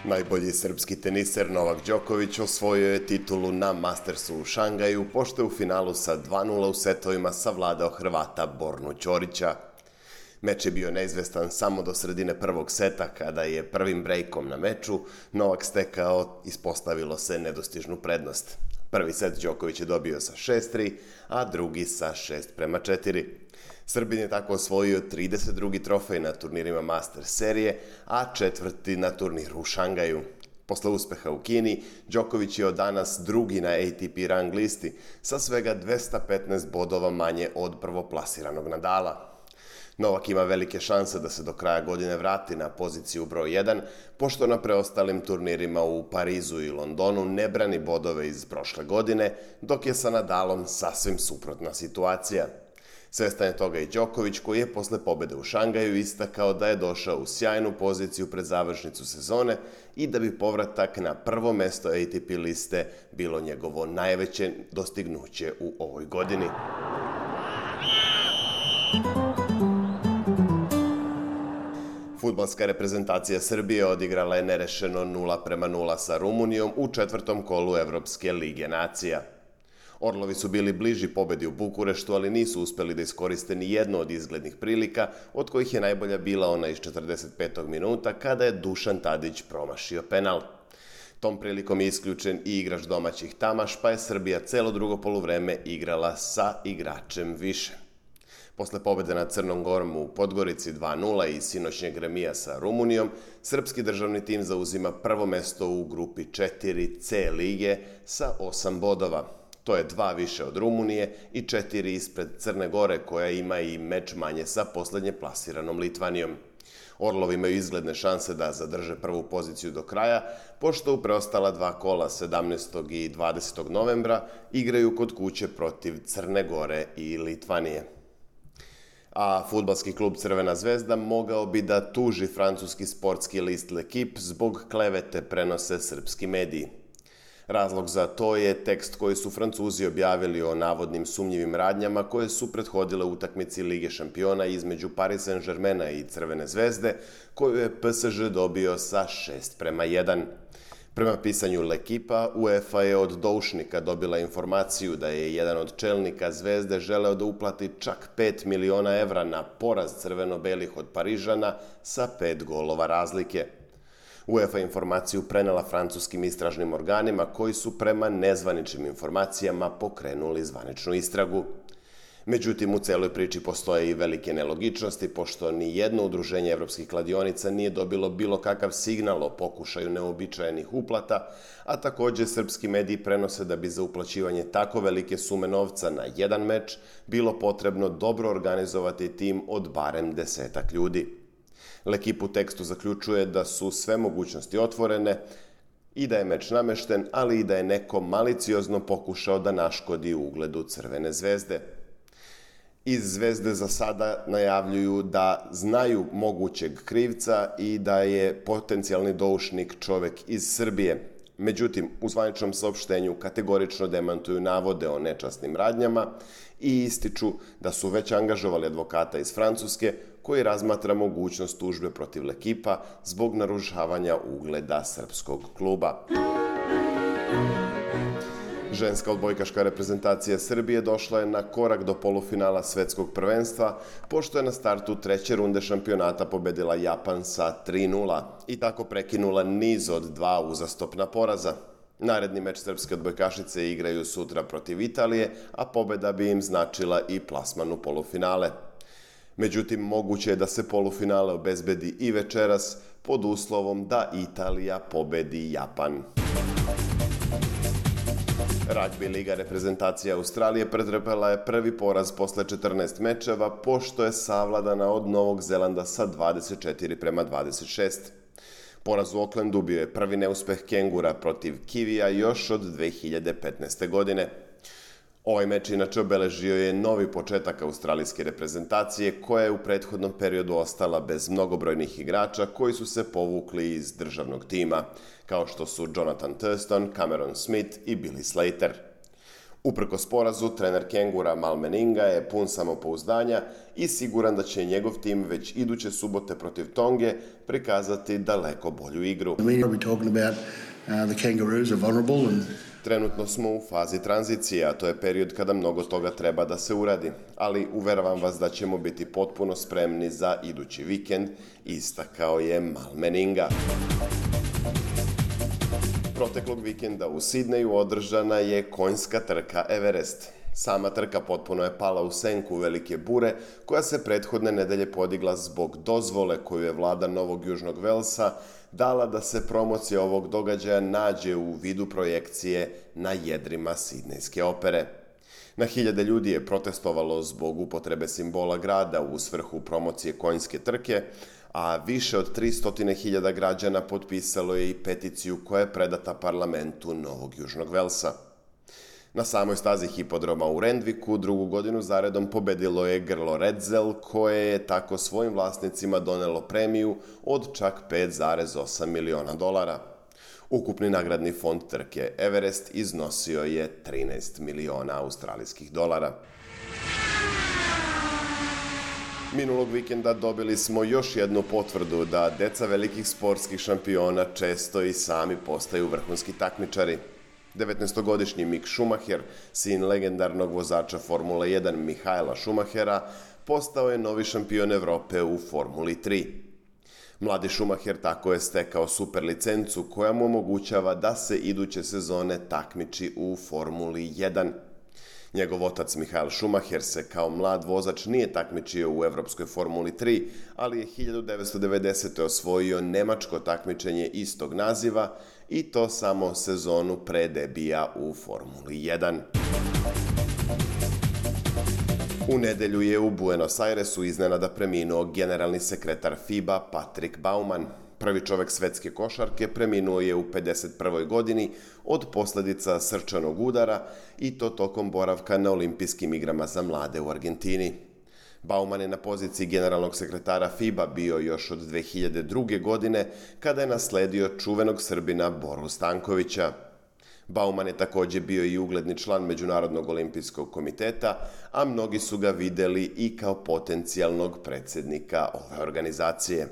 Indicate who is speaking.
Speaker 1: Najbolji srpski teniser Novak Đoković osvojio je titulu na Mastersu u Šangaju, pošto je u finalu sa 2:0 u setovima savladao Hrvata Bornu Ćorića. Meč je bio neizvestan samo do sredine prvog seta, kada je prvim brejkom na meču Novak stekao, ispostavilo se nedostižnu prednost. Prvi set Đoković je dobio sa 6:3, a drugi sa 6:4. Srbin je tako osvojio 32. trofej na turnirima Masters serije, a četvrti na turniru u Šangaju. Posle uspeha u Kini, Đoković je od danas drugi na ATP rang listi, sa svega 215 bodova manje od prvoplasiranog Nadala. Novak ima velike šanse da se do kraja godine vrati na poziciju broj 1, pošto na preostalim turnirima u Parizu i Londonu ne brani bodove iz prošle godine, dok je sa Nadalom sasvim suprotna situacija. Svestan je toga i Đoković, koji je posle pobede u Šangaju istakao da je došao u sjajnu poziciju pred završnicu sezone i da bi povratak na prvo mesto ATP liste bilo njegovo najveće dostignuće u ovoj godini. Fudbalska reprezentacija Srbije odigrala je nerešeno 0:0 sa Rumunijom u četvrtom kolu Evropske lige nacija. Orlovi su bili bliži pobedi u Bukureštu, ali nisu uspeli da iskoriste ni jednu od izglednih prilika, od kojih je najbolja bila ona iz 45. minuta, kada je Dušan Tadić promašio penal. Tom prilikom je isključen i igrač domaćih Tamaš, pa je Srbija celo drugo poluvreme igrala sa igračem više. Posle pobede nad Crnom Gorom u Podgorici 2:0 i sinoćnjeg remija sa Rumunijom, srpski državni tim zauzima prvo mesto u grupi 4C lige sa 8 bodova. To je 2 više od Rumunije i 4 ispred Crne Gore, koja ima i meč manje sa poslednje plasiranom Litvanijom. Orlovi imaju izgledne šanse da zadrže prvu poziciju do kraja, pošto u preostala 2 kola 17. i 20. novembra igraju kod kuće protiv Crne Gore i Litvanije. A fudbalski klub Crvena zvezda mogao bi da tuži francuski sportski list L'Equipe zbog klevete, prenose srpski mediji. Razlog za to je tekst koji su Francuzi objavili o navodnim sumnjivim radnjama koje su prethodile utakmici Lige šampiona između Paris Saint-Germaina i Crvene zvezde, koju je PSG dobio sa 6:1. Prema pisanju L'Equipa, UEFA je od doušnika dobila informaciju da je jedan od čelnika Zvezde želeo da uplati čak 5 miliona evra na poraz crveno-belih od Parižana sa 5 golova razlike. UEFA informaciju prenela francuskim istražnim organima, koji su prema nezvaničnim informacijama pokrenuli zvaničnu istragu. Međutim, u celoj priči postoje i velike nelogičnosti, pošto ni jedno udruženje evropskih kladionica nije dobilo bilo kakav signal o pokušaju neobičajenih uplata, a takođe srpski mediji prenose da bi za uplaćivanje tako velike sume novca na jedan meč bilo potrebno dobro organizovati tim od barem 10 ljudi. L'Equipe u tekstu zaključuje da su sve mogućnosti otvorene i da je meč namešten, ali i da je neko maliciozno pokušao da naškodi ugledu Crvene zvezde. Iz Zvezde za sada najavljuju da znaju mogućeg krivca i da je potencijalni doušnik čovek iz Srbije. Međutim, u zvaničnom saopštenju kategorično demantuju navode o nečasnim radnjama i ističu da su već angažovali advokata iz Francuske, koji razmatra mogućnost tužbe protiv L'Equipa zbog narušavanja ugleda srpskog kluba. Ženska odbojkaška reprezentacija Srbije došla je na korak do polufinala svetskog prvenstva, pošto je na startu treće runde šampionata pobedila Japan sa 3:0 i tako prekinula niz od 2 uzastopna poraza. Naredni meč srpske odbojkašice igraju sutra protiv Italije, a pobeda bi im značila i plasman u polufinale. Međutim, moguće je da se polufinale obezbedi i večeras, pod uslovom da Italija pobedi Japan. Ragbi liga reprezentacija Australije pretrpela je prvi poraz posle 14 mečeva, pošto je savladana od Novog Zelanda sa 24:26. Poraz u Aucklandu bio je prvi neuspeh Kengura protiv Kivija još od 2015. godine. Ovaj meč inače obeležio je novi početak australijske reprezentacije, koja je u prethodnom periodu ostala bez mnogobrojnih igrača koji su se povukli iz državnog tima, kao što su Jonathan Thurston, Cameron Smith i Billy Slater. Uprkos porazu, trener Kengura Mal Meninga je pun samopouzdanja i siguran da će njegov tim već iduće subote protiv Tonge prikazati daleko bolju igru. Trenutno smo u fazi tranzicije, a to je period kada mnogo toga treba da se uradi, ali uveravam vas da ćemo biti potpuno spremni za idući vikend, istakao je Mal Meninga. Proteklog vikenda u Sidneju održana je konjska trka Everest. Sama trka potpuno je pala u senku velike bure, koja se prethodne nedelje podigla zbog dozvole koju je vlada Novog Južnog Velsa dala da se promocija ovog događaja nađe u vidu projekcije na jedrima Sidnejske opere. Na hiljade ljudi je protestovalo zbog upotrebe simbola grada u svrhu promocije konjske trke, a više od 300.000 građana potpisalo je i peticiju koja je predata parlamentu Novog Južnog Velsa. Na samoj stazi hipodroma u Randvicku drugu godinu zaredom pobedilo je grlo Redzel, koje je tako svojim vlasnicima donelo premiju od čak $5,8 miliona. Ukupni nagradni fond trke Everest iznosio je $13 miliona. Minulog vikenda dobili smo još jednu potvrdu da deca velikih sportskih šampiona često i sami postaju vrhunski takmičari. 19-godišnji Mick Schumacher, sin legendarnog vozača Formule 1 Michaela Schumachera, postao je novi šampion Evrope u Formuli 3. Mladi Schumacher tako je stekao super licencu koja mu omogućava da se iduće sezone takmiči u Formuli 1. Njegov otac Michael Schumacher se kao mlad vozač nije takmičio u evropskoj Formuli 3, ali je 1990. osvojio nemačko takmičenje istog naziva i to samo sezonu pre debija u Formuli 1. U nedelju je u Buenos Airesu iznenada preminuo generalni sekretar FIBA Patrick Baumann. Prvi čovek svetske košarke preminuo je u 51. godini od posledica srčanog udara i to tokom boravka na olimpijskim igrama za mlade u Argentini. Baumann je na poziciji generalnog sekretara FIBA bio još od 2002. godine kada je nasledio čuvenog Srbina Boru Stankovića. Baumann je takođe bio i ugledni član Međunarodnog olimpijskog komiteta, a mnogi su ga videli i kao potencijalnog predsednika ove organizacije.